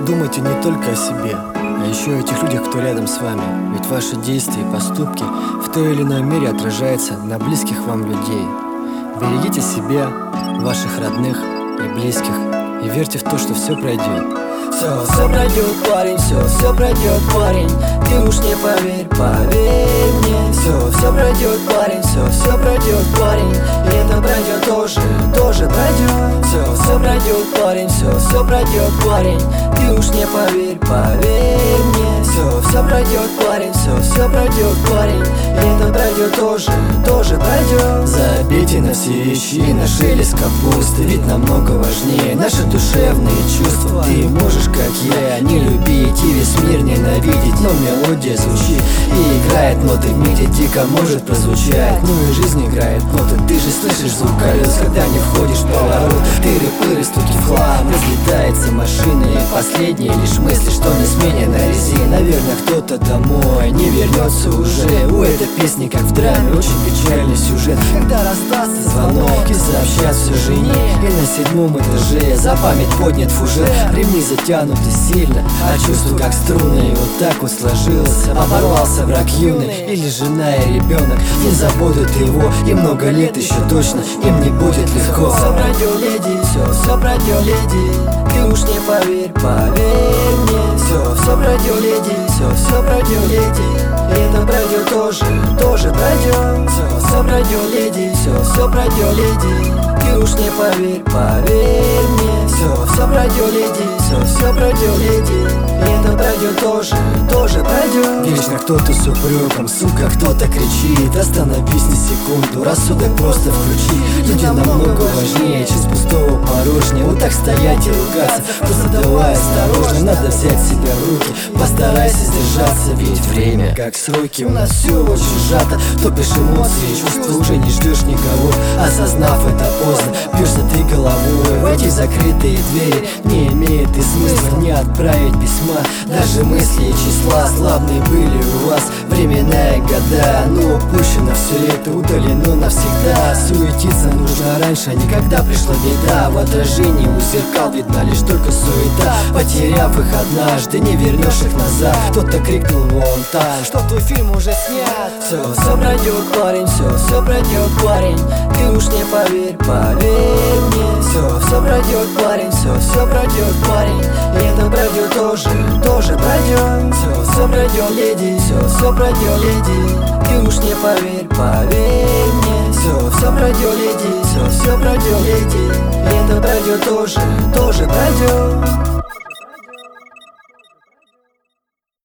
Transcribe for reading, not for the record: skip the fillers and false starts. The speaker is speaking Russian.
Думайте не только о себе, а еще о этих людях, кто рядом с вами. Ведь ваши действия и поступки в той или иной мере отражаются на близких вам людей. Берегите себя, ваших родных и близких, и верьте в то, что все пройдет. Все пройдет, парень, все пройдет, парень. Ты уж не поверь, поверь мне. Все пройдет, парень, все пройдет, парень. И это пройдет тоже пройдет. Все пройдет, парень, все пройдет, парень. Ты уж не поверь, поверь мне. Все пройдет, парень, все пройдет, парень. И это пройдет тоже пройдет. Забейте на все вещи, на шелест капусты, ведь намного важнее наши душевные чувства. Ты можешь, как я, не любить и весь мир ненавидеть, но мелодия звучит и играет ноты в мире, дико может прозвучать. Ну и жизнь играет ноты, ты же слышишь звук колес, когда не входишь в поворот. Тыры-пыры, стуки в хлам, разлетается машина, и последние лишь мысли, что на смене на резине. Наверное, кто-то домой не вернется уже. У этой песни, как в драме, очень печальный сюжет. Когда раздастся звонок и сообщат все жене, и на 7-м этаже за память поднят фужер. Ремни затянуты сильно, а чувство как струны, и вот так вот сложилось. Оборвался брак юный, или жена и ребенок не забудут его, и много лет еще точно им не будет легко. Все пройдет, леди, все пройдет, леди. Ты уж не поверь, поверь мне. Все пройдет, леди, все пройдет, леди. И это пройдет тоже пройдет. Все пройдет, леди, все пройдет, леди. Ты уж не поверь, поверь мне. Все пройдет, леди, все пройдет, леди. И это пройдет тоже пройдет. Вечно кто-то с упреком, сука, кто-то кричит. Остановись на секунду, рассудок просто включи. Люди намного важнее, через пустого порожня. Вот так стоять и ругаться, просто давай осторожно. Надо взять себя в руки, постарайся сдержаться. Ведь время, как сроки, у нас все очень сжато. Топишь эмоции, чувства, уже не ждешь никого. Осознав это поздно, бьешься ты головой в эти закрытые двери. Не имеет и смысла не отправить письма. Даже мысли и числа славные были у вас временные года, но упущено все это, удалено навсегда. Суетиться нужно раньше, а не когда пришла беда. В отражении у зеркал видна лишь только суета. Потеряв их однажды, не вернешь их назад. Кто-то крикнул вон там, что твой фильм уже снят. Все пройдет, парень, все пройдет, парень. Ты уж не поверь, поверь мне. Все пройдет, парень, все пройдет, парень. И это пройдет тоже пройдет. Все пройдет, леди, все пройдет, леди. Ты уж не поверь, поверь мне. Все пройдет, леди, все пройдет, леди. И это пройдет тоже пройдет.